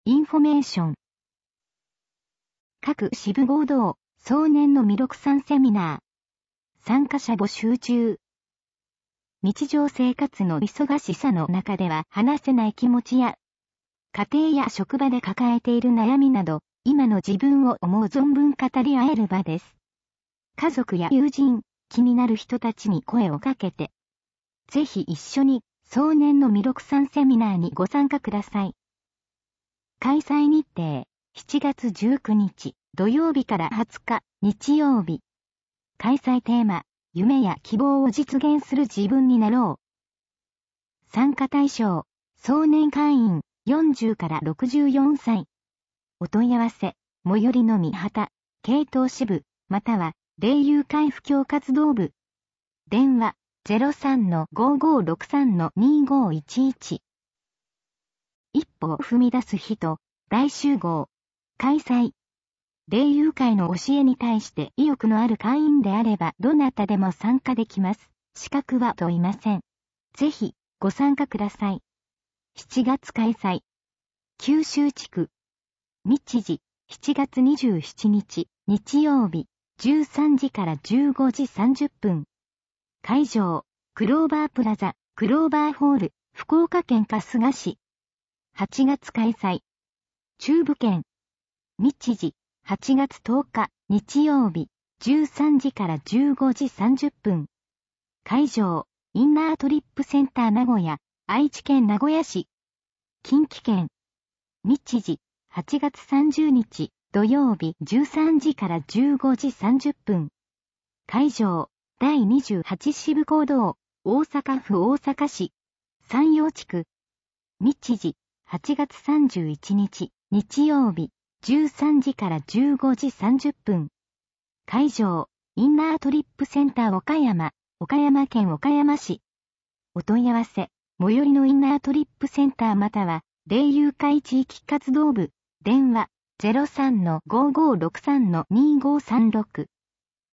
インフォメーション。各支部合同、壮年の魅力3セミナー。参加者募集中。日常生活の忙しさの中では話せない気持ちや、家庭や職場で抱えている悩みなど、今の自分を思う存分語り合える場です。家族や友人、気になる人たちに声をかけて、ぜひ一緒に壮年の魅力3セミナーにご参加ください。開催日程、7月19日土曜日から20日日曜日。開催テーマ、夢や希望を実現する自分になろう。参加対象、壮年会員40から64歳。お問い合わせ、最寄りの三畑、系統支部、または、霊友会布教活動部。電話、03-5563-2511。一歩を踏み出す人、大集合。開催。霊友会の教えに対して意欲のある会員であればどなたでも参加できます。資格は問いません。ぜひ、ご参加ください。7月開催。九州地区。日時、7月27日、日曜日、13時から15時30分。会場、クローバープラザ、クローバーホール、福岡県春日市。8月開催。中部圏。日時、8月10日、日曜日、13時から15時30分。会場、インナートリップセンター名古屋、愛知県名古屋市。近畿圏。日時、8月30日、土曜日、13時から15時30分。会場、第28支部講堂、大阪府大阪市。山陽地区。日時、8月31日、日曜日、13時から15時30分。会場、インナートリップセンター岡山、岡山県岡山市。お問い合わせ、最寄りのインナートリップセンターまたは、霊友会地域活動部、電話、03-5563-2536。